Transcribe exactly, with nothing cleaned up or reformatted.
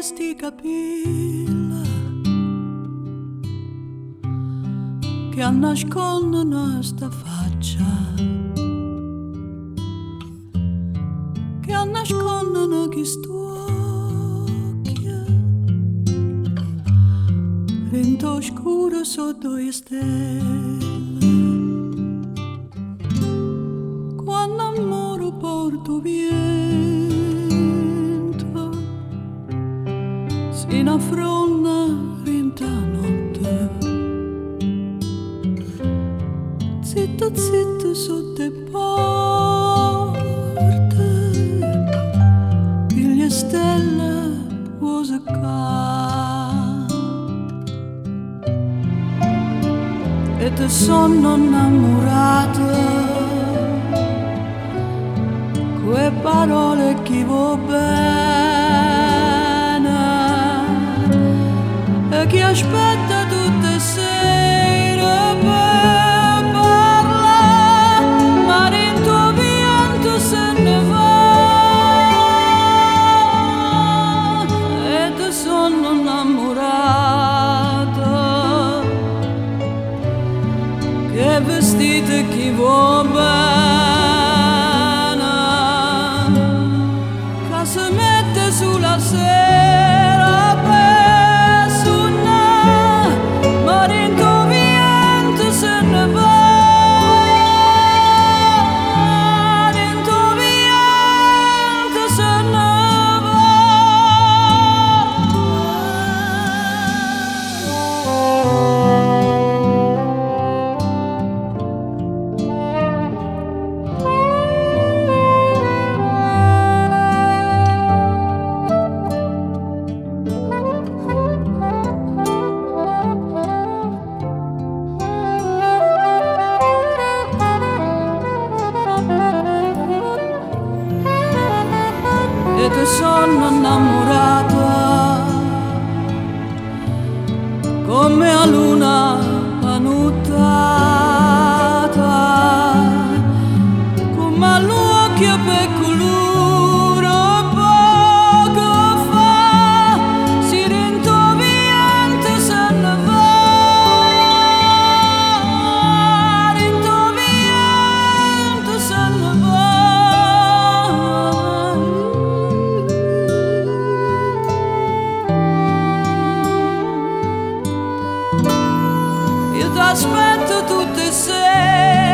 sti capilla che nascondono sta faccia, che nascondono chi stuocchia vento oscuro sotto le stelle. Quando amore porto vento si affronna rinta notte, zitto zitto sotto le porte, le stelle posa ca e te sono innamorata, quelle parole che va bene e che aspetta tutte le sere per parlare, ma in tuo vento se ne va e te sono innamorata, che vestite che va bene, che si mette sulla sera per suonare, ma in tuo vento se ne va, in tuo vento se ne e te sono innamorata come a luna annutata, come all'occhio per colore poco fa, si rinto vento se ne va, rinto vento se ne va. Io t'aspetto tutte le sere